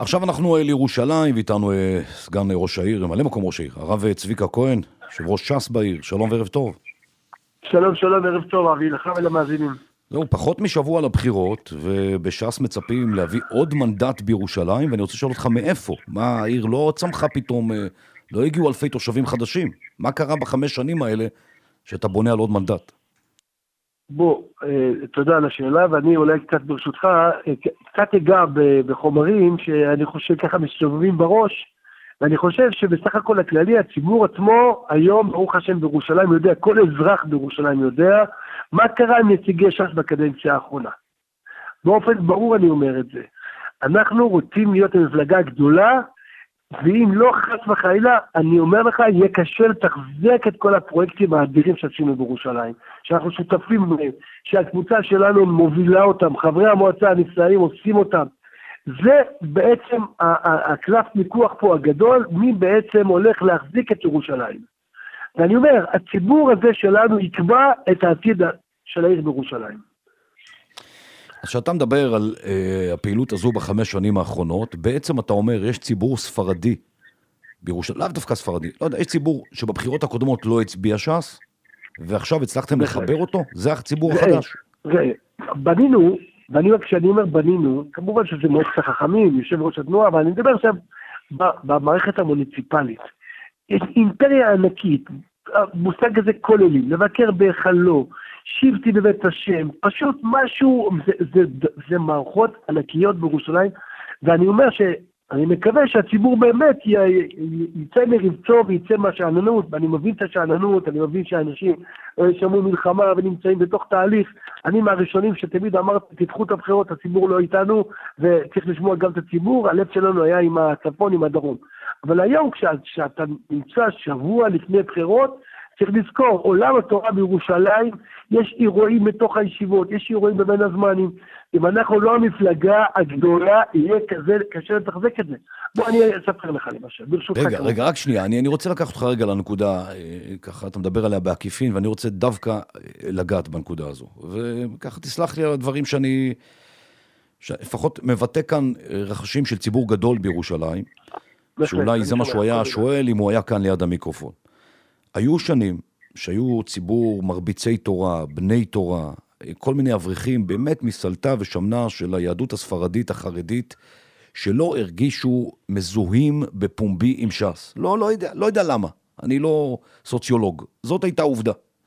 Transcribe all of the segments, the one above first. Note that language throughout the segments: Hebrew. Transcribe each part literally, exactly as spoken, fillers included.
עכשיו אנחנו אה, לירושלים, ואיתנו אה, סגן אה, ראש העיר, ממלא מקום ראש העיר, הרב אה, צביקה כהן, יושב ראש ש"ס בעיר. שלום וערב טוב. שלום, שלום, ערב טוב, אבי, לך ולמאזינים. זהו, פחות משבוע לבחירות, ובש"ס מצפים להביא עוד מנדט בירושלים, ואני רוצה לשאול אותך מאיפה. מה, העיר לא צמחה פתאום, אה, לא הגיעו אלפי תושבים חדשים. מה קרה בחמש שנים האלה שאתה בונה על עוד מנדט? בוא, אה, תודה על השאלה, ואני אולי קצת ברשותך, אה, קצת אגע ב- בחומרים שאני חושב ככה מסתובבים בראש, ואני חושב שבסך הכל הכללי, הציבור עצמו, היום, ברוך השם בירושלים יודע, כל אזרח בירושלים יודע, מה קרה עם נציגי ש"ס בקדנציה האחרונה. באופן ברור אני אומר את זה. אנחנו רוצים להיות מפלגה גדולה, ואם לא חס וחלילה, אני אומר לך, יהיה קשה לתחזק את כל הפרויקטים האדירים שעשינו בירושלים, שאנחנו שותפים בהם, שהקבוצה שלנו מובילה אותם, חברי המועצה הנפלאים עושים אותם. זה בעצם הקלף מיקוח פה הגדול, מי בעצם הולך להחזיק את ירושלים. ואני אומר, הציבור הזה שלנו יקבע את העתיד של העיר בירושלים. אז כשאתה מדבר על אה, הפעילות הזו בחמש שנים האחרונות, בעצם אתה אומר, יש ציבור ספרדי בירושלים, לאו דווקא ספרדי, לא יודע, יש ציבור שבבחירות הקודמות לא הצביע ש"ס, ועכשיו הצלחתם לחבר אותו? זה הציבור החדש. בנינו, ואני רק כשאני אומר בנינו, כמובן שזה מאוד חכמים, יושב ראש התנועה, אבל אני מדבר עכשיו במערכת המוניציפלית. יש אימפריה ענקית, המושג הזה כוללים, לבקר בהיכלו, שבתי בבית השם, פשוט משהו, זה, זה, זה, זה מערכות ענקיות בירושלים, ואני אומר שאני מקווה שהציבור באמת י, י, יצא מרבצו ויצא מהשעננות, ואני מבין את השעננות, אני מבין שאנשים שמעו מלחמה ונמצאים בתוך תהליך, אני מהראשונים שתמיד אמרתי, תדחו את הבחירות, הציבור לא איתנו, וצריך לשמוע גם את הציבור, הלב שלנו היה עם הצפון, עם הדרום. אבל היום כשאתה נמצא שבוע לפני בחירות, צריך לזכור, עולם התורה בירושלים, יש אירועים בתוך הישיבות, יש אירועים בבין הזמנים. אם אנחנו לא המפלגה הגדולה, יהיה כזה, קשה לתחזק את זה. בוא, אני אספר לך למשל, ברשותך. רגע, כמו. רגע, רק שנייה, אני, אני רוצה לקחת אותך רגע לנקודה, ככה אתה מדבר עליה בעקיפין, ואני רוצה דווקא לגעת בנקודה הזו. וככה תסלח לי על הדברים שאני, לפחות מבטא כאן רחשים של ציבור גדול בירושלים, שאולי זה מה שהוא היה שואל אם הוא היה כאן ליד המיקרופון. היו שנים שהיו ציבור מרביצי תורה, בני תורה, כל מיני אברכים באמת מסלטה ושמנה של היהדות הספרדית החרדית, שלא הרגישו מזוהים בפומבי עם ש"ס. לא, לא יודע, לא יודע למה. אני לא סוציולוג. זאת הייתה עובדה.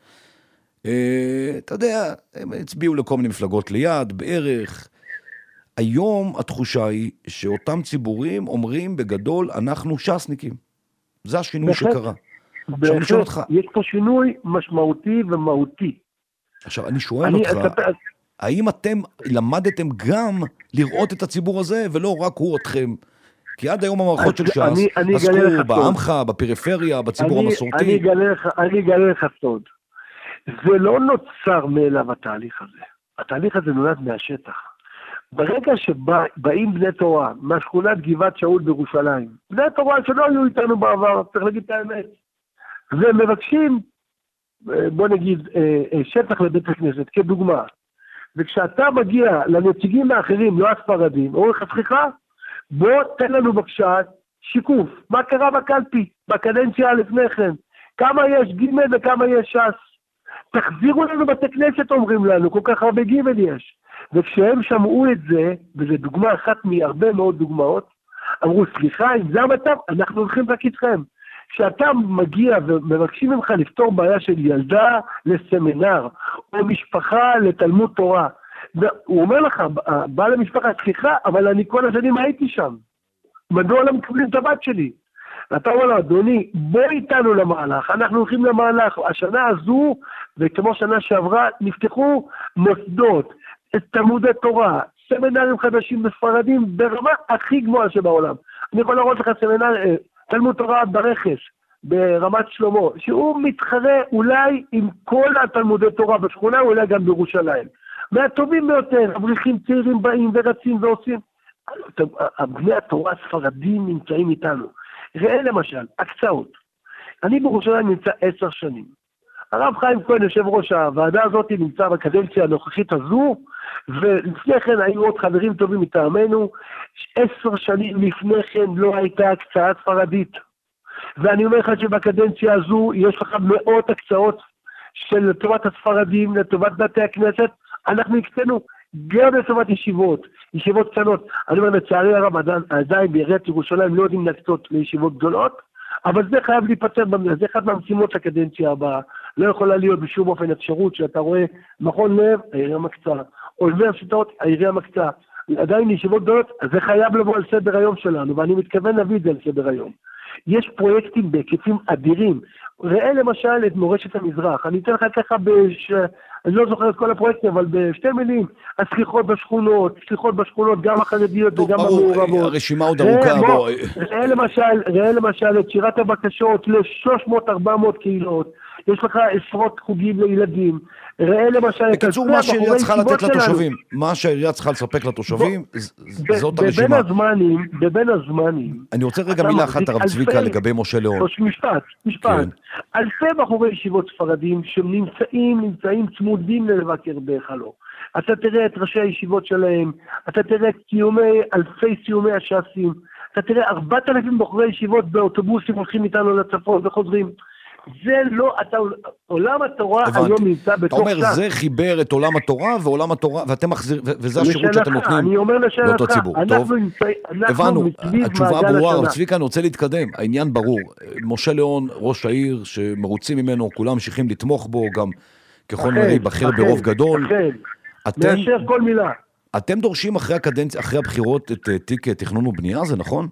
אתה יודע, הם הצביעו לכל מיני מפלגות ליד, בערך. היום התחושה היא שאותם ציבורים אומרים בגדול, אנחנו ש"סניקים. זה השינוי שקרה. בהחלט, יש פה שינוי משמעותי ומהותי. עכשיו, אני שואל אותך, האם אתם למדתם גם לראות את הציבור הזה, ולא רק הוא אתכם? כי עד היום המערכות של ש"ס עסקו בעמך, בפריפריה, בציבור המסורתי. אני אגלה לך סוד. זה לא נוצר מאליו התהליך הזה. התהליך הזה נולד מהשטח. ברגע שבאים בני תורה, מהשכונת גבעת שאול בירושלים, בני תורה שלא היו איתנו בעבר, צריך להגיד את האמת. ומבקשים, בוא נגיד, שטח לבית הכנסת, כדוגמה. וכשאתה מגיע לנציגים האחרים, לא הספרדים, אורך התחיכה, בוא תן לנו בבקשה שיקוף. מה קרה בקלפי, בקדנציה לפני כן? כמה יש ג' וכמה יש ש"ס? תחזירו לנו בתי כנסת, אומרים לנו, כל כך הרבה ג' יש. וכשהם שמעו את זה, וזו דוגמה אחת מהרבה מאוד דוגמאות, אמרו, סליחה, אם זה המצב, אנחנו הולכים רק איתכם. כשאתה מגיע ומבקשים ממך לפתור בעיה של ילדה לסמינר, או משפחה לתלמוד תורה, הוא אומר לך, בא למשפחה, סליחה, אבל אני כל השנים הייתי שם. מדוע לא מקבלים את הבת שלי? ואתה אומר לו, אדוני, בוא איתנו למהלך, אנחנו הולכים למהלך. השנה הזו, וכמו שנה שעברה, נפתחו מוסדות, תלמודי תורה, סמינרים חדשים בספרדים, ברמה הכי גבוהה שבעולם. אני יכול להראות לך סמינר, תלמוד תורה ברכס, ברמת שלמה, שהוא מתחרה אולי עם כל התלמודי תורה בשכונה, אולי גם בירושלים. מהטובים ביותר, אברכים צעירים באים ורצים ועושים. בני התורה הספרדים נמצאים איתנו. ראה למשל, הקצאות. אני בירושלים נמצא עשר שנים. הרב חיים כהן, יושב ראש הוועדה הזאת, נמצא בקדנציה הנוכחית הזו, ולפני כן היו עוד חברים טובים מטעמנו, עשר שנים לפני כן לא הייתה הקצאה ספרדית. ואני אומר לך שבקדנציה הזו יש לך מאות הקצאות של לטובת הספרדים, לטובת בתי הכנסת, אנחנו הקצינו גם לטובת ישיבות, ישיבות קטנות. אני אומר, לצערי הרב, עדיין בעיריית ירושלים לא יודעים להקצות לישיבות גדולות, אבל זה חייב להיפטר, זה אחד מהמשימות לקדנציה הבאה. לא יכולה להיות בשום אופן אפשרות שאתה רואה מכון לב, העירייה מקצה, או אוניברסיטאות, העירייה מקצה. עדיין ישיבות גדולות, זה חייב לבוא על סדר היום שלנו, ואני מתכוון להביא את זה על סדר היום. יש פרויקטים בהיקפים אדירים. ראה למשל את מורשת המזרח. אני אתן לך ככה, בש... אני לא זוכר את כל הפרויקטים, אבל בשתי מילים, הסליחות בשכונות, סליחות בשכונות, גם החרדיות וגם המעורבות. הרשימה עוד ארוכה. בוא, ראה למשל, ראה למשל את שירת הבקשות ל-שלוש מאות ארבע מאות קהילות. יש לך עשרות חוגים לילדים. ראה למשל... בקיצור, מה שהעירייה צריכה לתת לתושבים, מה שהעירייה צריכה לספק לתושבים, זאת הרשימה. בבין הזמנים, בבין הזמנים... אני רוצה רגע מילה אחת, הרב צביקה, לגבי משה ליאון. משפט, משפט. אלפי בחורי ישיבות ספרדים שנמצאים, נמצאים צמודים לבקר בהיכלו. אתה תראה את ראשי הישיבות שלהם, אתה תראה את סיומי, אלפי סיומי הש"סים, אתה תראה ארבעת אלפים בחורי ישיבות באוטובוסים הולכים איתנו לצפון וחוזרים. זה לא, אתה, עולם התורה היום נמצא בתוך... אתה אומר, זה חיבר את עולם התורה ועולם התורה, ואתם מחזיר, וזה השירות שאתם נותנים לאותו ציבור. טוב, הבנו, התשובה ברורה, הרב צביקה, אני רוצה להתקדם, העניין ברור. משה ליאון, ראש העיר, שמרוצים ממנו, כולם ממשיכים לתמוך בו, גם ככל נראה ייבחר ברוב גדול. מאשר כל מילה. אתם דורשים אחרי הקדנציה, אחרי הבחירות, את תיק תכנון ובנייה, זה נכון?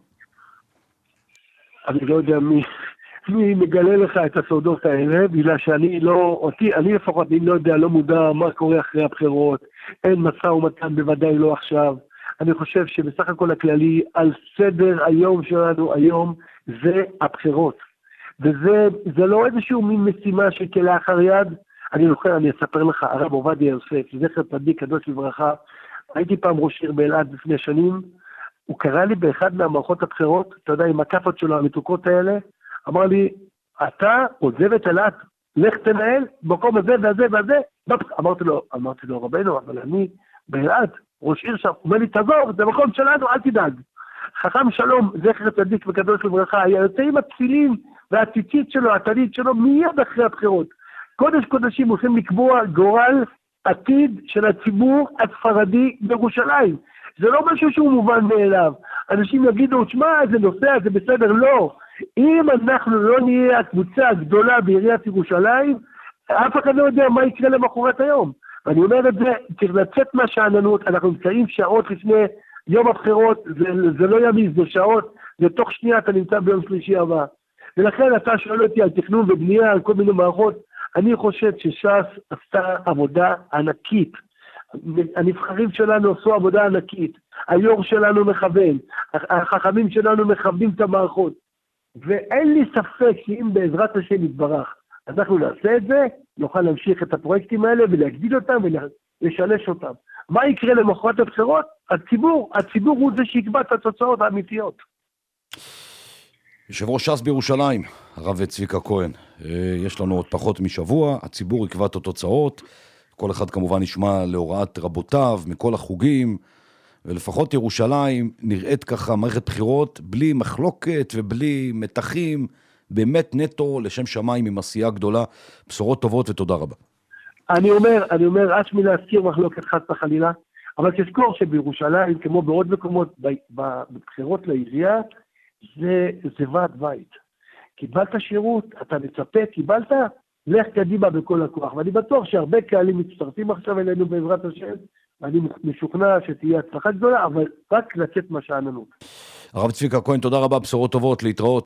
אני לא יודע מי... אני מגלה לך את הסודות האלה, בגלל שאני לא, אותי, אני לפחות, אני לא יודע, לא מודע מה קורה אחרי הבחירות, אין משא ומתן, בוודאי לא עכשיו. אני חושב שבסך הכל הכללי, על סדר היום שלנו היום, זה הבחירות. וזה זה לא איזשהו מין משימה שכלאחר יד. אני זוכר, אני אספר לך, הרב עובדיה יוסף, זכר צדיק קדוש לברכה, הייתי פעם ראש עיר באלעד לפני שנים, הוא קרא לי באחד מהמערכות הבחירות, אתה יודע, עם הכפות שלו, המתוקות האלה, אמר לי, אתה עוזב את אלעד, לך תנהל במקום הזה והזה והזה. אמרתי לו, אמרתי לו, רבנו, אבל אני באלעד, ראש עיר שם, הוא אומר לי, תעזור, זה מקום שלנו, אל תדאג. חכם שלום, זכר צדיק וקדוש לברכה, היה יוצא עם התפילין והציצית שלו, הטלית שלו, מיד אחרי הבחירות. קודש קודשים הולכים לקבוע גורל עתיד של הציבור הספרדי בירושלים. זה לא משהו שהוא מובן מאליו. אנשים יגידו, שמע, זה נוסע, זה בסדר, לא. אם אנחנו לא נהיה הקבוצה הגדולה בעיריית ירושלים, אף אחד לא יודע מה יקרה למחרת היום. ואני אומר את זה, צריך לצאת מהשאננות, אנחנו נמצאים שעות לפני יום הבחירות, זה, זה לא ימים, זה שעות, ותוך שנייה אתה נמצא ביום שלישי הבא. ולכן אתה שואל אותי על תכנון ובנייה, על כל מיני מערכות, אני חושב שש"ס עשתה עבודה ענקית. הנבחרים שלנו עשו עבודה ענקית, היו"ר שלנו מכוון, החכמים שלנו מכוונים את המערכות. ואין לי ספק שאם בעזרת השם יתברך אנחנו נעשה את זה, נוכל להמשיך את הפרויקטים האלה ולהגדיל אותם ולשלש אותם. מה יקרה למחרת הבחירות? הציבור, הציבור הוא זה שיקבע את התוצאות האמיתיות. יושב ראש ש"ס בירושלים, הרב צביקה כהן, יש לנו עוד פחות משבוע, הציבור יקבע את התוצאות, כל אחד כמובן ישמע להוראת רבותיו מכל החוגים, ולפחות ירושלים נראית ככה מערכת בחירות בלי מחלוקת ובלי מתחים, באמת נטו לשם שמיים עם עשייה גדולה, בשורות טובות ותודה רבה. אני אומר, אני אומר, עד מי להזכיר מחלוקת חס וחלילה, אבל תזכור שבירושלים, כמו בעוד מקומות בבחירות לעירייה, זה, זה ועד בית. קיבלת שירות, אתה מצפה, קיבלת, לך קדימה בכל הכוח. ואני בטוח שהרבה קהלים מצטרפים עכשיו אלינו בעזרת השם, ואני משוכנע שתהיה הצלחה גדולה, אבל רק לצאת מהשאננות. הרב צביקה כהן, תודה רבה, בשורות טובות, להתראות.